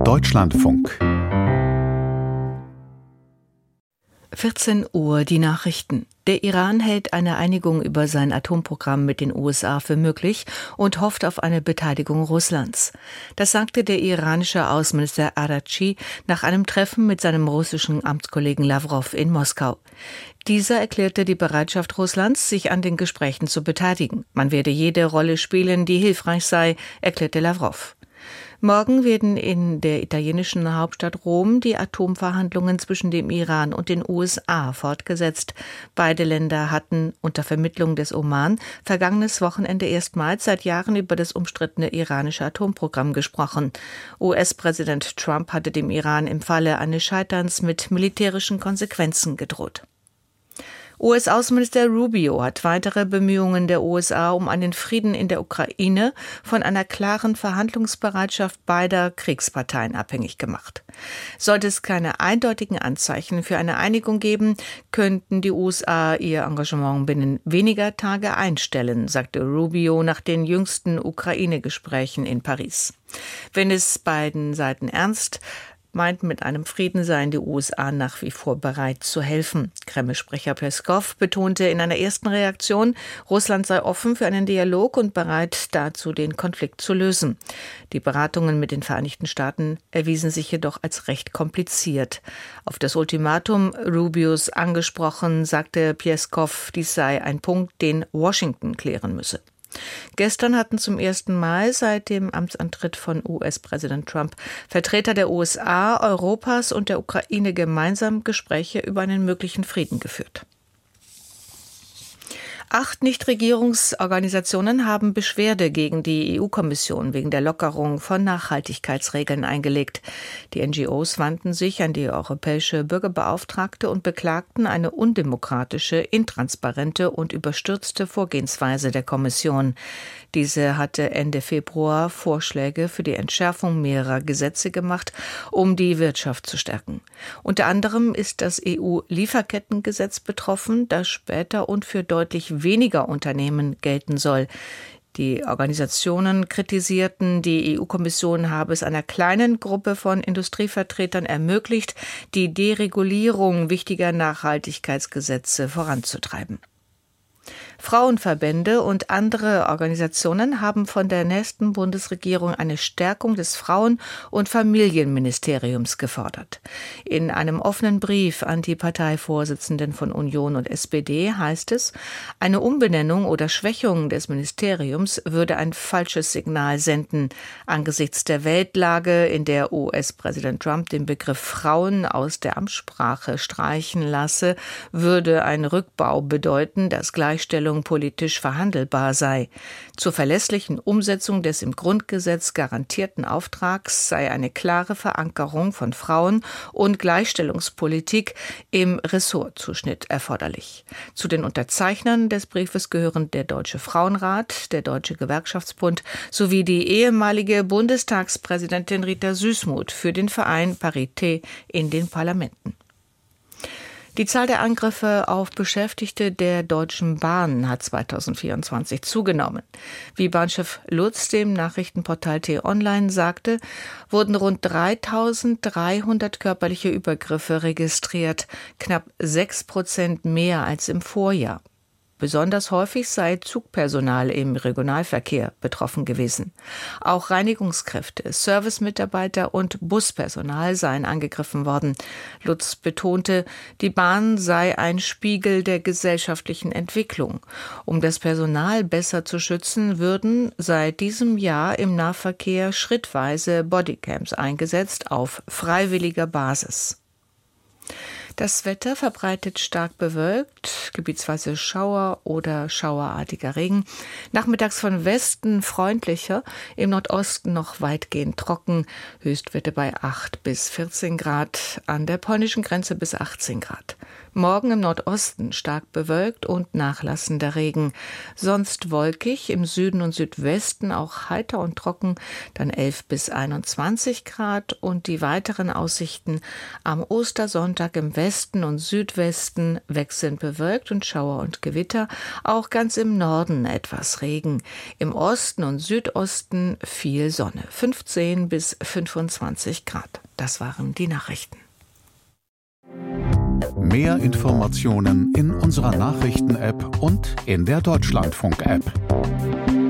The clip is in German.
Deutschlandfunk. 14 Uhr, die Nachrichten. Der Iran hält eine Einigung über sein Atomprogramm mit den USA für möglich und hofft auf eine Beteiligung Russlands. Das sagte der iranische Außenminister Araghchi nach einem Treffen mit seinem russischen Amtskollegen Lawrow in Moskau. Dieser erklärte die Bereitschaft Russlands, sich an den Gesprächen zu beteiligen. Man werde jede Rolle spielen, die hilfreich sei, erklärte Lawrow. Morgen werden in der italienischen Hauptstadt Rom die Atomverhandlungen zwischen dem Iran und den USA fortgesetzt. Beide Länder hatten unter Vermittlung des Oman vergangenes Wochenende erstmals seit Jahren über das umstrittene iranische Atomprogramm gesprochen. US-Präsident Trump hatte dem Iran im Falle eines Scheiterns mit militärischen Konsequenzen gedroht. US-Außenminister Rubio hat weitere Bemühungen der USA um einen Frieden in der Ukraine von einer klaren Verhandlungsbereitschaft beider Kriegsparteien abhängig gemacht. Sollte es keine eindeutigen Anzeichen für eine Einigung geben, könnten die USA ihr Engagement binnen weniger Tage einstellen, sagte Rubio nach den jüngsten Ukraine-Gesprächen in Paris. Wenn es beiden Seiten ernst meint, mit einem Frieden seien die USA nach wie vor bereit zu helfen. Kreml-Sprecher Peskov betonte in einer ersten Reaktion, Russland sei offen für einen Dialog und bereit dazu, den Konflikt zu lösen. Die Beratungen mit den Vereinigten Staaten erwiesen sich jedoch als recht kompliziert. Auf das Ultimatum Rubios angesprochen, sagte Peskov, dies sei ein Punkt, den Washington klären müsse. Gestern hatten zum ersten Mal seit dem Amtsantritt von US-Präsident Trump Vertreter der USA, Europas und der Ukraine gemeinsam Gespräche über einen möglichen Frieden geführt. 8 Nichtregierungsorganisationen haben Beschwerde gegen die EU-Kommission wegen der Lockerung von Nachhaltigkeitsregeln eingelegt. Die NGOs wandten sich an die europäische Bürgerbeauftragte und beklagten eine undemokratische, intransparente und überstürzte Vorgehensweise der Kommission. Diese hatte Ende Februar Vorschläge für die Entschärfung mehrerer Gesetze gemacht, um die Wirtschaft zu stärken. Unter anderem ist das EU-Lieferkettengesetz betroffen, das später und für deutlich weniger Unternehmen gelten soll. Die Organisationen kritisierten, die EU-Kommission habe es einer kleinen Gruppe von Industrievertretern ermöglicht, die Deregulierung wichtiger Nachhaltigkeitsgesetze voranzutreiben. Frauenverbände und andere Organisationen haben von der nächsten Bundesregierung eine Stärkung des Frauen- und Familienministeriums gefordert. In einem offenen Brief an die Parteivorsitzenden von Union und SPD heißt es, eine Umbenennung oder Schwächung des Ministeriums würde ein falsches Signal senden. Angesichts der Weltlage, in der US-Präsident Trump den Begriff Frauen aus der Amtssprache streichen lasse, würde ein Rückbau bedeuten, dass Gleichstellung politisch verhandelbar sei. Zur verlässlichen Umsetzung des im Grundgesetz garantierten Auftrags sei eine klare Verankerung von Frauen- und Gleichstellungspolitik im Ressortzuschnitt erforderlich. Zu den Unterzeichnern des Briefes gehören der Deutsche Frauenrat, der Deutsche Gewerkschaftsbund sowie die ehemalige Bundestagspräsidentin Rita Süssmuth für den Verein Parité in den Parlamenten. Die Zahl der Angriffe auf Beschäftigte der Deutschen Bahn hat 2024 zugenommen. Wie Bahnchef Lutz dem Nachrichtenportal T-Online sagte, wurden rund 3.300 körperliche Übergriffe registriert, knapp 6% mehr als im Vorjahr. Besonders häufig sei Zugpersonal im Regionalverkehr betroffen gewesen. Auch Reinigungskräfte, Servicemitarbeiter und Buspersonal seien angegriffen worden. Lutz betonte, die Bahn sei ein Spiegel der gesellschaftlichen Entwicklung. Um das Personal besser zu schützen, würden seit diesem Jahr im Nahverkehr schrittweise Bodycams eingesetzt auf freiwilliger Basis. Das Wetter verbreitet stark bewölkt, gebietsweise Schauer oder schauerartiger Regen. Nachmittags von Westen freundlicher, im Nordosten noch weitgehend trocken. Höchstwerte bei 8 bis 14 Grad, an der polnischen Grenze bis 18 Grad. Morgen im Nordosten stark bewölkt und nachlassender Regen. Sonst wolkig, im Süden und Südwesten auch heiter und trocken, dann 11 bis 21 Grad. Und die weiteren Aussichten am Ostersonntag im Westen und Südwesten wechselnd bewölkt bewölkt und Schauer und Gewitter, auch ganz im Norden etwas Regen. Im Osten und Südosten viel Sonne, 15 bis 25 Grad. Das waren die Nachrichten. Mehr Informationen in unserer Nachrichten-App und in der Deutschlandfunk-App.